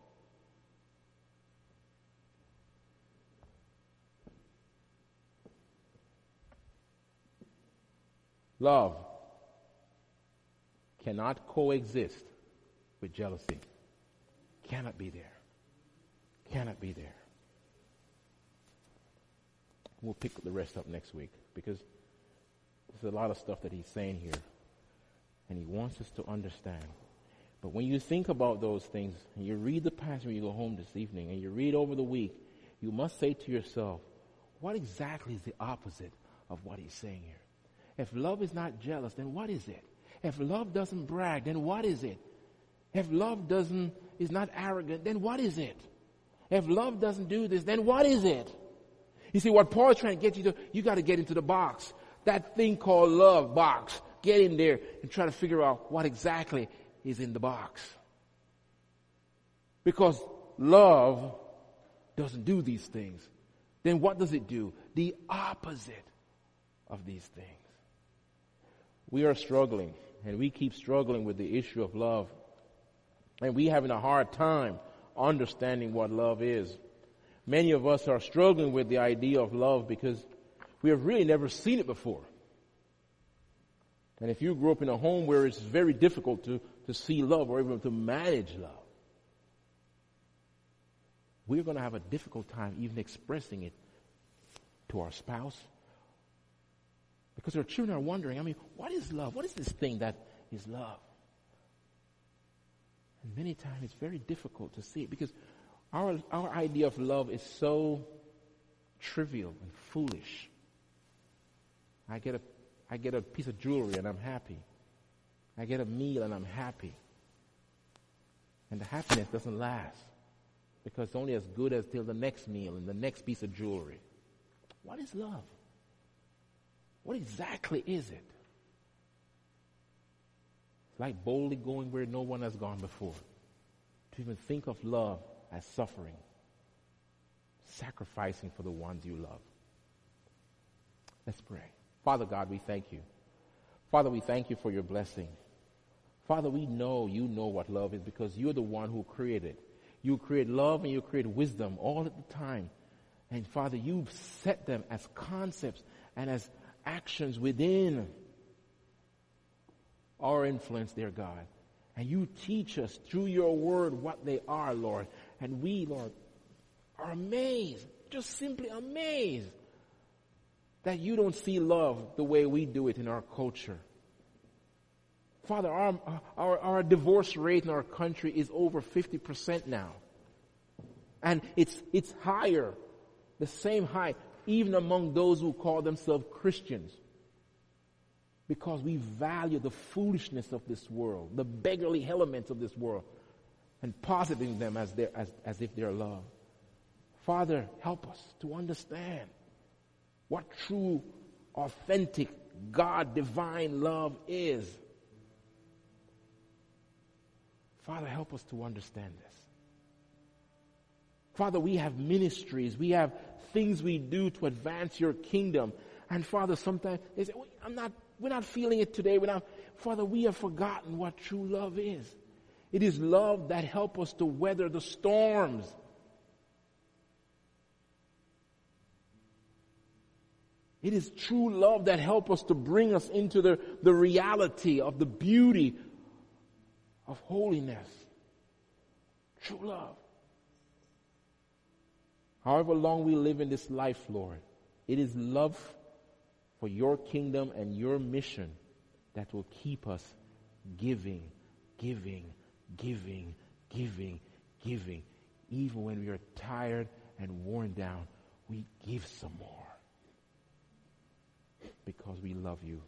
Love cannot coexist with jealousy. Cannot be there. Cannot be there. We'll pick the rest up next week because there's a lot of stuff that he's saying here. And he wants us to understand. But when you think about those things, and you read the passage when you go home this evening, and you read over the week, you must say to yourself, what exactly is the opposite of what he's saying here? If love is not jealous, then what is it? If love doesn't brag, then what is it? If love is not arrogant, then what is it? If love doesn't do this, then what is it? You see, what Paul is trying to get you to, you got to get into the box. That thing called love box. Get in there and try to figure out what exactly is in the box. Because love doesn't do these things. Then what does it do? The opposite of these things. We are struggling, and we keep struggling with the issue of love. And we having a hard time understanding what love is. Many of us are struggling with the idea of love because we have really never seen it before. And if you grew up in a home where it's very difficult to see love or even to manage love, we're going to have a difficult time even expressing it to our spouse. Because our children are wondering, what is love? What is this thing that is love? And many times it's very difficult to see it because our idea of love is so trivial and foolish. I get a piece of jewelry and I'm happy. I get a meal and I'm happy. And the happiness doesn't last because it's only as good as till the next meal and the next piece of jewelry. What is love? What exactly is it? It's like boldly going where no one has gone before. To even think of love as suffering, sacrificing for the ones you love. Let's pray. Father God, we thank you. Father, we thank you for your blessing. Father, we know you know what love is because you're the one who created. You create love and you create wisdom all at the time. And Father, you've set them as concepts and as actions within our influence, dear God. And you teach us through your word what they are, Lord. And we, Lord, are amazed, just simply amazed that you don't see love the way we do it in our culture. Father, our divorce rate in our country is over 50% now. And it's higher, the same high, even among those who call themselves Christians. Because we value the foolishness of this world, the beggarly elements of this world, and positing them as if they're love. Father, help us to understand what true, authentic, God, divine love is. Father, help us to understand this. Father, we have ministries. We have things we do to advance your kingdom. And Father, sometimes they say, we're not feeling it today. Father, we have forgotten what true love is. It is love that helps us to weather the storms. It is true love that helps us to bring us into the reality of the beauty of holiness. True love. However long we live in this life, Lord, it is love for your kingdom and your mission that will keep us giving, giving, giving, giving, giving. Even when we are tired and worn down, we give some more. Because we love you.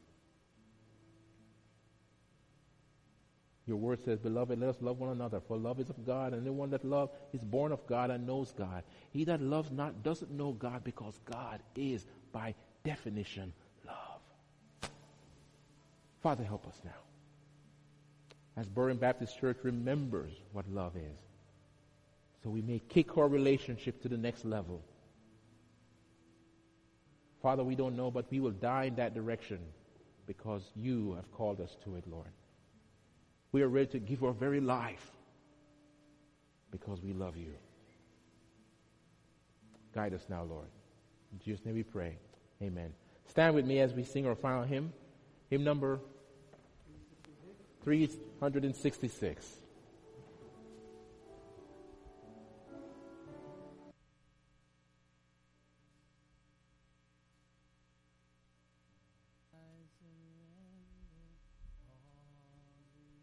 Your word says, beloved, let us love one another, for love is of God, and anyone that loves is born of God and knows God. He that loves not doesn't know God, because God is, by definition, love. Father, help us now. As Burren Baptist Church remembers what love is, so we may kick our relationship to the next level. Father, we don't know, but we will die in that direction because you have called us to it, Lord. We are ready to give our very life because we love you. Guide us now, Lord. In Jesus' name we pray. Amen. Stand with me as we sing our final hymn. Hymn number 366.